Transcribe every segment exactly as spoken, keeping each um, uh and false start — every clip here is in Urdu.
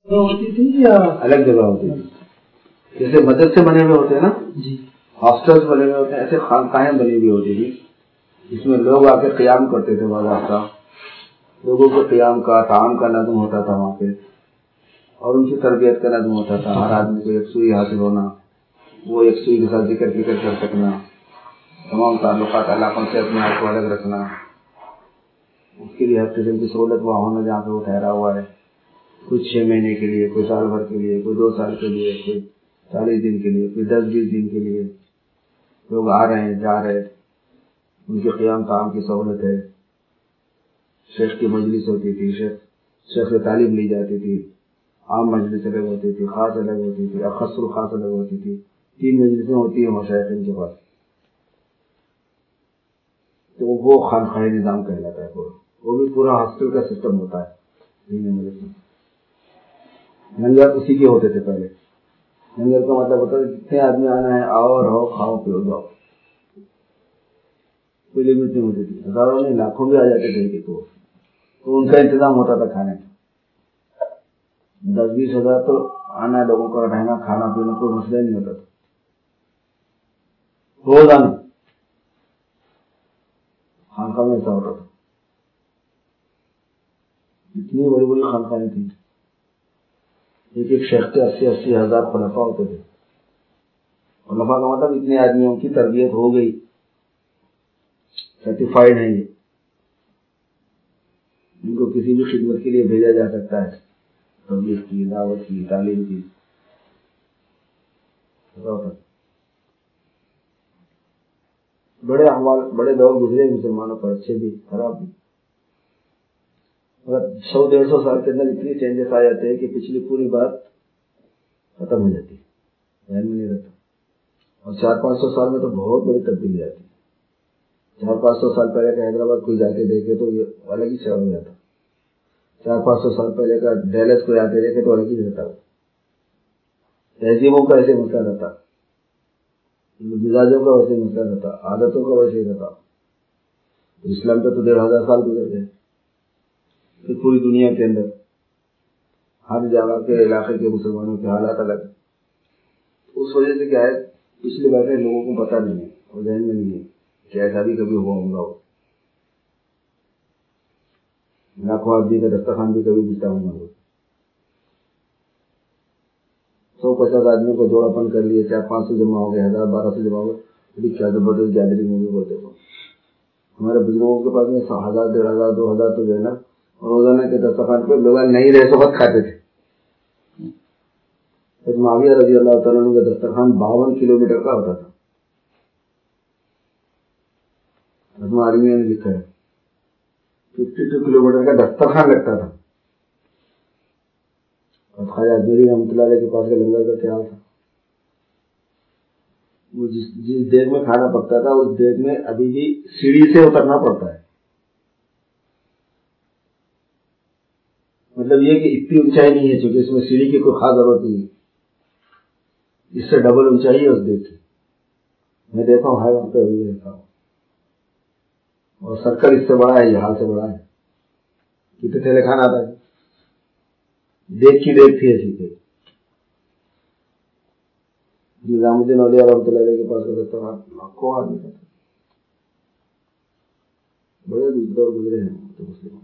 ہوتی تھی یا الگ جگہ ہوتی تھی؟ جیسے مدد سے بنے ہوئے ہوتے ہیں نا جی، ہاسٹلس بنے ہوئے ہوتے ہیں، ایسے خانقاہیں بنی ہوئی ہوتی تھی جس میں لوگ آ کے قیام کرتے تھے. باضابطہ لوگوں کو قیام کا تعام کا نظم ہوتا تھا وہاں پہ، اور ان کی تربیت کا نظم ہوتا تھا. ہر آدمی کو یکسوئی حاصل ہونا، وہ یکسوئی کے ساتھ ذکر فکر کر سکنا، تمام تعلقات علاقوں سے اپنے آپ کو الگ رکھنا. اس کے لیے ہر قسم کی سہولت وہاں ہونا جہاں پہ وہ ٹھہرا ہوا ہے. کوئی چھ مہینے کے لیے، کوئی سال بھر کے لیے، کوئی دو سال کے لیے، کوئی چالیس دن کے لیے، کوئی دس بیس دن کے لیے لوگ آ رہے ہیں جا رہے ہیں. ان کے قیام تعام کی سہولت ہے. شیخ کی مجلس ہوتی تھی، شیخ شیخ سے تعلیم لی جاتی تھی. عام مجلس الگ ہوتی تھی، خاص الگ ہوتی تھی، اخص الخاص الگ ہوتی تھی. تین مجلسیں ہوتی ہیں مشائخین کے پاس. تو وہ خانقاہ نظام کہلاتا ہے. پورا وہ بھی پورا ہاسٹل کا سسٹم ہوتا ہے. تین مجلس میں لنگر اسی کے ہوتے تھے پہلے. لنگر کا مطلب ہوتا ہے جتنے آدمی آنا ہے آؤ رہو کھاؤ پیو جاؤ. کوئی لمٹ نہیں ہوتی تھی. ہزاروں میں لاکھوں بھی آ جاتے تھے کہ تو تو ان کا انتظام ہوتا تھا کھانے کا. دس بیس ہزار تو آنا لوگوں کا رہنا کھانا پینا کوئی مسئلہ نہیں ہوتا تھا. روزانہ خانقاہ میں ایسا ہوتا تھا. اتنی بڑی بڑی خانقاہیں تھیں. ایک ایک شیخ کے اسی اسی ہزار خلفاء ہوتے تھے. خلفاء کا مطلب اتنے آدمیوں کی تربیت ہو گئی، سرٹیفائڈ ہیں یہ، ان کو کسی بھی خدمت کے لیے بھیجا جا سکتا ہے، تربیت کی، دعوت کی، تعلیم کی. بڑے احوال بڑے دور گزرے مسلمانوں پر، اچھے بھی خراب بھی. اگر سو ڈیڑھ سو سال کے اندر اتنی چینجز آ جاتے ہیں کہ پچھلی پوری بات ختم ہو جاتی ہے، ذہن میں نہیں رہتا. اور چار پانچ سو سال میں تو بہت بڑی تبدیلی آتی ہے. چار پانچ سو سال پہلے کا حیدرآباد کوئی جا کے دیکھے تو یہ الگ ہی شہر ہو جاتا. چار پانچ سو سال پہلے کا ڈیلس کو جا کے دیکھے تو الگ ہی رہتا. تہذیبوں کا ایسے مسئلہ رہتا، مزاجوں کا ویسے مسئلہ رہتا، عادتوں کا ویسے ہی رہتا. اسلام پہ تو ڈیڑھ ہزار سال گزر گئے. پھر پوری دنیا کے اندر ہر جگہ کے علاقے کے مسلمانوں کے حالات الگ. اس وجہ سے کیا ہے پچھلی باتیں لوگوں کو پتہ نہیں ہے اور ذہن میں نہیں ہے کہ ایسا بھی کبھی ہوا ہوگا. لاکھوں آدمی کا دسترخوان بھی کبھی بچتا ہوگا. سو پچاس آدمیوں کو جوڑاپن کر لیے، چار پانچ سو جمع ہو گئے، ہزار بارہ سو جمع ہو گئے. کیا زبردست گیدرنگ ہوگی بولتے ہو. ہمارے بزرگوں کے پاس میں ہزار ڈیڑھ ہزار دو ہزار تو جو ہے نا روزانہ کے دسترخوان پہ لوگ نہیں رہے تو وقت کھاتے تھے. معاویہ رضی اللہ تعالیٰ عنہ کا دسترخوان باون کلو میٹر کا ہوتا تھا. آدمی نے لکھا ہے ففٹی ٹو کلو میٹر کا دسترخوان لگتا تھا. اور خواجہ اجمیری رحمۃ اللہ علیہ کے پاس کے لنگر کا خیال تھا. وہ جس جس دیگ میں کھانا پکتا تھا اس دیگ میں ابھی بھی سیڑھی سے اترنا پڑتا ہے. مطلب یہ کہ اتنی اونچائی نہیں ہے چونکہ اس میں سیڑھی کی کوئی خاص ضرورت نہیں ہے. اس سے ڈبل اونچائی ہے اس دیگ کی. میں دیکھا ہوں ہے وہاں پہ ابھی دیکھا ہوں. اور سرکل اس سے بڑا ہے، یہ حال سے بڑا ہے. کتنے تھیلے کھانا آتا ہے. دیکھ کی دیکھ تھی ایسی تھی. نظام الدین اولیاء رحمۃ اللہ علیہ کے پاس کا دسترخوان لاکھوں آدمی کا تھا. بڑے دور گزرے ہیں تو مسلمان.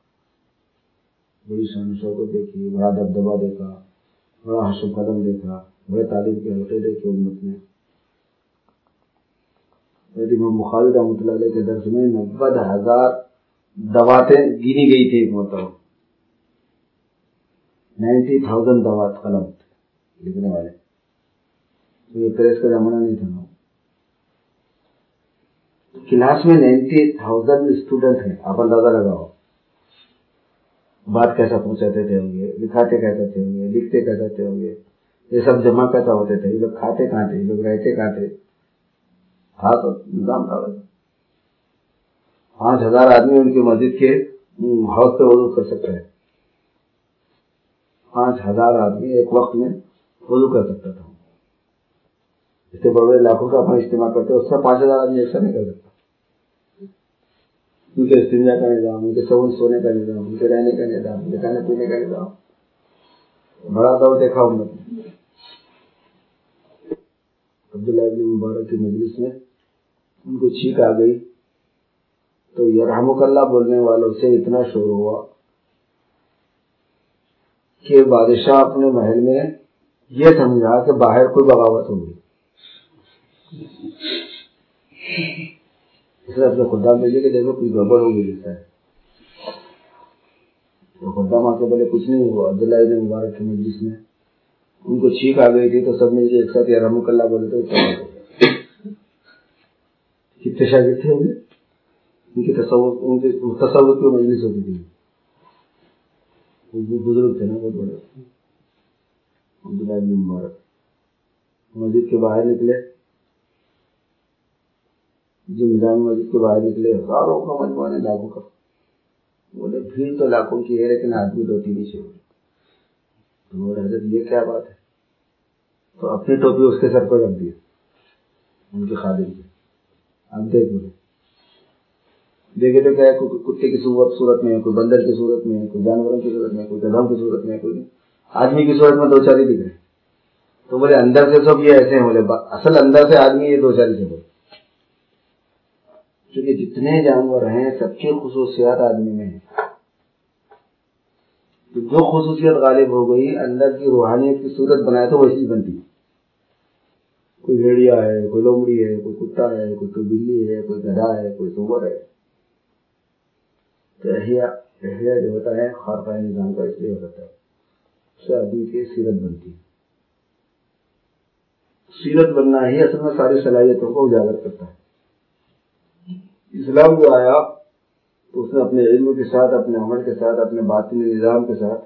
بڑی شان و شوکت دیکھی، بڑا دبدبا دیکھا، بڑا حشر قدم دیکھا، بڑے تعلیم کے حلقے دیکھے امت میں. امام بخاری رحمۃ اللہ علیہ کے درس میں نبے ہزار دواتیں گنی گئی تھی. ایک مرتبہ نائنٹی تھاؤزینڈ دوات قلم لکھنے والے. تو یہ پریس کا زمانہ نہیں تھا نا. کلاس میں نائنٹی تھاؤزینڈ اسٹوڈنٹ ہیں. آپ اندازہ لگاؤ بات کیسا پہنچاتے تھے ہوں گے، لکھاتے کیسے تھے ہوں گے، لکھتے کیسے تھے ہوں گے، یہ سب جمع کیسا ہوتے تھے، یہ لوگ کھاتے کہاں تھے، یہ لوگ رہتے کہاں تھے. تھا تو نظام تھا. پانچ ہزار آدمی ان کی مسجد کے حوض پہ وضو کر سکتا ہے. پانچ ہزار آدمی ایک وقت میں وضو کر سکتا تھا. اس سے بڑے علاقوں کا اپنا اجتماع کرتے اس میں پانچ ہزار آدمی ایسا نہیں کر سکتا. ان کے استنجا کا نظام، ان کے سون سونے کا نظام، ان کے رہنے کا نظام، ان کے کھانے پینے کا نظام بڑا دور دیکھا ہم نے. عبداللہ ابن مبارک کی مجلس میں ان کو چھینک آ گئی تو یرحمک اللہ بولنے والوں سے اتنا شور ہوا کہ بادشاہ اپنے محل میں یہ سمجھا کہ باہر کوئی بغاوت ہوگی. اس نے اپنے خدام بھیجے کہ دیکھو کوئی گڑبڑ ہوگی جیسا ہے. تو خدام آ کے بولے کچھ نہیں ہوا. عبداللہ ابن مبارک کی مجلس میں ان کو چھینک آ گئی تھی تو سب نے ایک ساتھ یرحمک اللہ بولے تو کتنے شاگرد تھے ہوگے ان کی تصور ان کی تصور کی مجلس ہوتی تھی. بزرگ تھے نا بہت بڑے. عبداللہ ابن مبارک مسجد کے باہر نکلے, جو نظام مسجد کے باہر نکلے ہزاروں کا مجموعہ نے لاکھوں کا. بولے بھیڑ تو لاکھوں کی ہے لیکن آدمی دو تین ہی سے ہوگی. تو بولے حضرت یہ کیا بات ہے؟ تو اپنی ٹوپی اس کے سر پر رکھ دی ان کے خادم کے. اب دیکھ بولے دیکھے تو کیا ہے, کوئی کتے کی صورت میں ہے, کوئی بندر کی صورت میں ہے, کوئی جانوروں کی صورت میں, کوئی گدھوں کی صورت میں, کوئی آدمی کی صورت میں دو چار ہی دکھ رہے. تو بولے اندر سے سب یہ ایسے ہیں. بولے اصل اندر سے آدمی یہ دو چار سے بولے کیونکہ جتنے جانور ہیں سب کی خصوصیات آدمی میں ہیں. تو جو خصوصیت غالب ہو گئی اندر کی روحانیت کی صورت بنائے تو ویسی بنتی. کوئی بھیڑیا ہے, کوئی لومڑی ہے, کوئی کتا ہے, کوئی کوئی بلی ہے, کوئی گدھا ہے, کوئی سور ہے. تو احیا احیا جو ہوتا ہے خارقہ نظام کا اس لیے ہوتا ہے اس سے آدمی کی سیرت بنتی ہے. سیرت بننا ہی اصل میں ساری صلاحیتوں کو اجاگر کرتا ہے. اسلام جو آیا تو اس نے اپنے علم کے ساتھ, اپنے عمل کے ساتھ, اپنے باطنی نظام کے ساتھ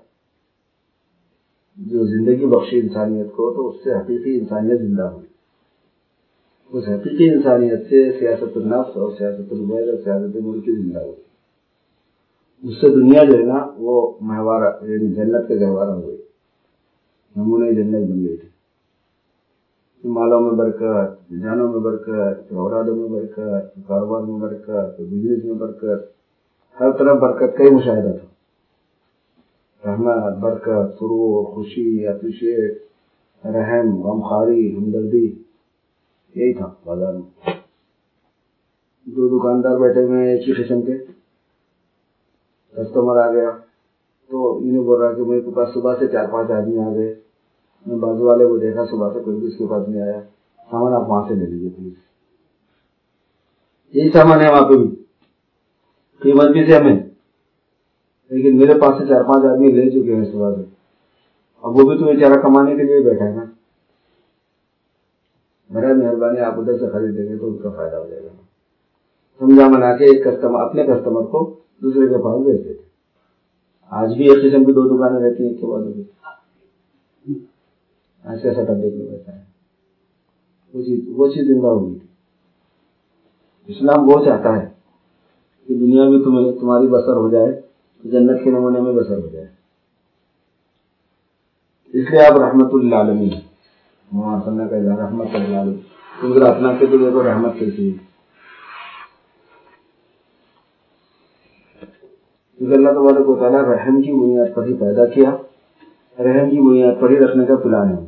جو زندگی بخشی انسانیت کو, تو اس سے حقیقی انسانیت زندہ ہوئی. اس حقیقی انسانیت سے سیاست النفس اور سیاست البید اور سیاست ملک کی زندہ ہوئی. اس سے دنیا جو ہے نا وہ مہوارہ یعنی جنت کا گہوارہ ہو گئی, نمونہ جنت بن گئی تھی. مالوں میں برکت, جانوں میں برکت, اورادوں میں برکت, کاروبار میں برکت, بزنس میں برکت, ہر طرف برکت کا ہی مشاہدہ تھا. رحمت, برکت, سرور, خوشی, اپریشیٹ, رحم, غمخواری, ہمدردی, یہی تھا بازار میں. دو دکاندار بیٹھے ہوئے ایک ہی قسم کے, کسٹمر آ گیا تو انہیں بول رہا کہ میرے پاس صبح سے چار پانچ آدمی آ گئے, میں بازو والے کو دیکھا صبح سے کوئی بھی اس کے پاس نہیں آیا, سامان آپ وہاں سے لے لیجیے پلیز. یہی سامان ہے وہاں پہ بھی, قیمت بھی سے ہمیں, لیکن میرے پاس سے چار پانچ آدمی لے چکے ہیں صبح سے, اب وہ بھی تو بیچارہ کمانے کے لیے بیٹھا ہے نا. میرا مہربانی آپ ادھر سے خرید دیں گے تو ان کا فائدہ ہو جائے گا. سمجھا منا کے ایک کسٹمر اپنے کسٹمر کو دوسرے کے پاس بیچ دیتے. آج بھی ایک قسم کی دو دکانیں رہتی ہیں ایک کے بعد ایسا سیٹ اپ دیکھنے رہتا ہے. وہ چیز وہ چیز زندہ ہوگی. اسلام وہ چاہتا ہے کہ دنیا میں تمہیں تمہاری بسر ہو جائے, جنت کے نمونے میں بسر ہو جائے. اس لیے آپ رحمت للعالمین وہاں کرنا کہ رحمت للعالمین, کیونکہ اپنا کے دل کو رحمت کیسی ہے. کیونکہ اللہ تبارک و تعالیٰ رحم کی بنیاد پر ہی پیدا کیا, رحم کی بنیاد پر ہی رکھنے کا پلان ہے.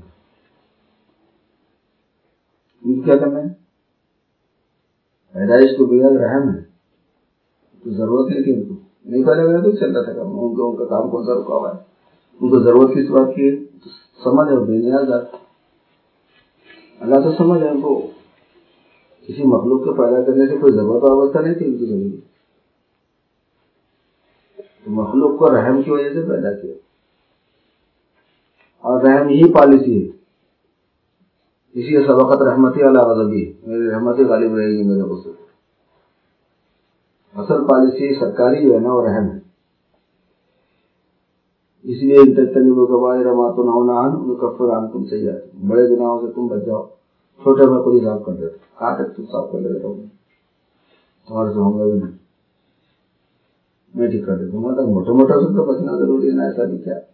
کیا کرنا ہے؟ پیدائش کو بنیاد رحم ہے تو ضرورت ہے کہ ان کو نہیں پیدا کرے تو چل رہا تھا کام, ان کو ان کا کام کون سا رکا ہوا ہے, ان کو ضرورت کس بات کی ہے تو سمجھ ہے, بے نیاز ہے. اللہ تو سمجھ ہے ان کو, کسی مخلوق کو پیدا کرنے سے کوئی ضرورت وابستہ نہیں تھی ان کی زندگی. مخلوق کو رحم کی وجہ سے پیدا کیا, اور رحم ہی پالیسی ہے. اسی سبقت رحمتی علی غضبی, میری رحمتی غالب رہے گی میرے غصے. اصل پالیسی سرکاری جو ہے نا وہ رحم ہے. اس لیے ان تجتنبوا کبائر ما تنہون عنہ نکفر عنکم سیئاتکم, بڑے گناہوں سے تم بچ جاؤ, چھوٹے میں خود حساب کر دیتا. کہاں تک تم صاف کر لیتا ہوں, تمہارے سے ہوں گا بھی نہیں, میں ٹھیک کر دیتا ہوں. مطلب موٹے موٹے سے تو بچنا ضروری ہے نا, ایسا بھی کیا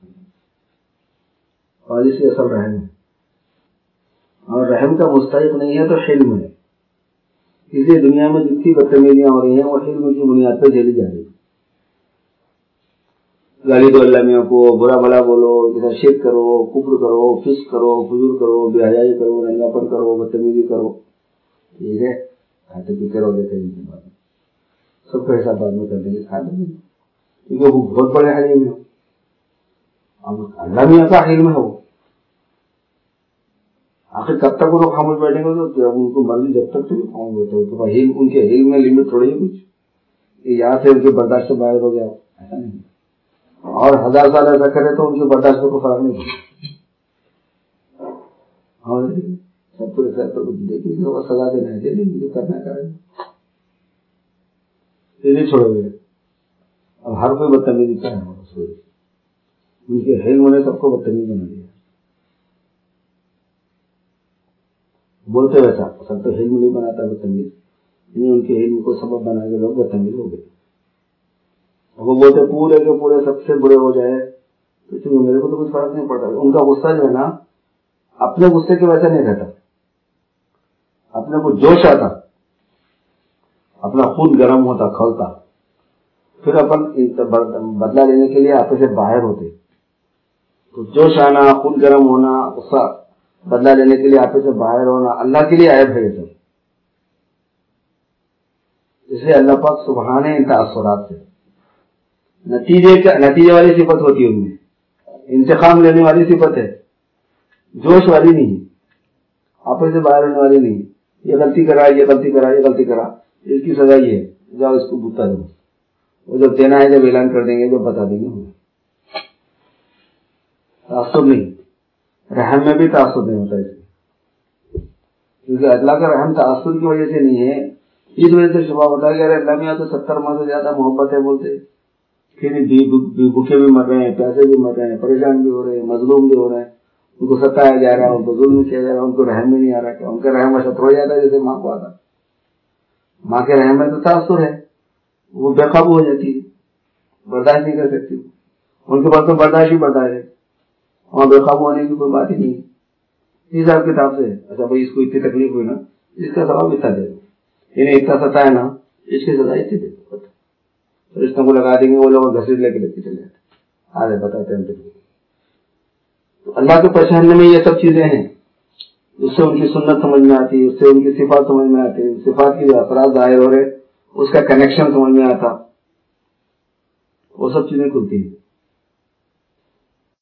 پالیسی اصل رحم ہے. اور رحم کا مستحق نہیں ہے تو حلم ہے. اس لیے دنیا میں جتنی بدتمیزیاں ہو رہی ہیں وہ حلم کی بنیاد پہ جھیلی جا رہی ہے. गाली दो अल्लाह मियाँ को, बुरा भला बोलो, जैसा शिर्क करो, कुफ्र करो, फिस्क करो, फजूल करो, बेहयाई करो, रंगापन करो, बदतमीजी करो, ठीक है, खाते पीते रहो देते हैं बाद में सबका हिसाब बाद में कर देंगे खाते पीते, क्योंकि वो बहुत बड़े हलीम है। अब अल्लाह मियाँ का हिल्म है वो, आखिर कब तक वो लोग खामोश बैठेंगे? तो जब उनको मर्जी, जब तक तो भी खामोश बैठे हो, तो हिल्म, उनके हिल्म में लिमिट थोड़ी है कुछ, यहाँ से उनके बर्दाश्त से बाहर हो गया, ऐसा नहीं। और हजार साल ऐसा करे तो उनके बर्दाश्त को फर्क नहीं पड़ेगा। और सब तो ऐसा तो देखेंगे, वो सजा देना है, दे देंगे, जो करना करेंगे, ये नहीं छोड़ोगे। अब हर कोई बदतमीजी का है, उनके हिल्म ने सबको बदतमीज बना दिया। बोलते वैसा, सब तो हिल्म नहीं बनाता बदतमीज, इन्हें उनके हिल्म को सबब बना के लोग बदतमीज हो गए। वो बोलते पूरे के पूरे सबसे बुरे हो जाए तो मेरे को तो कुछ फर्क नहीं पड़ता। उनका गुस्सा जो है ना, अपने गुस्से के वैसा नहीं रहता, अपने को जोश आता, अपना खून गर्म होता, खौलता, फिर अपन बदला लेने के लिए आपस से बाहर होते। तो जोश आना, खून गर्म होना, गुस्सा बदला लेने के लिए आपस से बाहर होना, अल्लाह के लिए आयब है सब। इसलिए अल्लाह पाक सुभान है इन तासुरात से, नतीजे का नतीजे वाली सिफत होती है उनमें, इंतकाम लेने वाली सिफत है, जोश वाली नहीं, आपस से बाहर होने वाली नहीं। ये गलती करा, ये गलती करा, ये गलती करा, इसकी सजा ये है, जाओ इसको बूता दो। वो जब देना है, जब ऐलान कर देंगे, जब बता देंगे। तासुब नहीं, रहम में भी तासुब नहीं होता इसलिए, क्योंकि अल्लाह का रहम तासुब की वजह से नहीं है। इस वजह से शुबा होता है कि अरे अल्लाह मियाँ तो सत्तर माह से ज्यादा मोहब्बत है बोलते, फिर भी भूखे भी मर रहे हैं, प्यासे भी मर रहे हैं, परेशान भी हो रहे हैं, मजलूम भी हो रहे हैं, उनको सताया जा रहा है, उनको जुल्म किया जा रहा है, उनको रहम भी नहीं आ रहा। क्या उनका रहम असर हो जाता है जैसे माँ को आता? माँ के रहम में तो तासुर है, वो बेकाबू हो जाती है, बर्दाश्त नहीं कर सकती, उनके पास तो बर्दाश्त ही बर्दाश्त है, वहां बेकाबू होने की कोई बात ही नहीं। हिसाब किताब से अच्छा भाई इसको इतनी तकलीफ हुई ना, इसका सवाब इतना दे दो, इन्हें इतना सताया ना, इसकी सजा इतनी दे दो, रिश्तों को लगा देंगे, वो लोग घसीट लेके लेके चले जाते, अरे बताते हैं। तो अल्लाह के पहचानने में ये सब चीजें हैं, उससे उनकी सुन्नत समझ में आती है, उससे उनकी सिफात समझ में आती है, सिफात की जो असरात जाहिर हो रहे उसका कनेक्शन समझ में आता, वो सब चीजें खुलती हैं।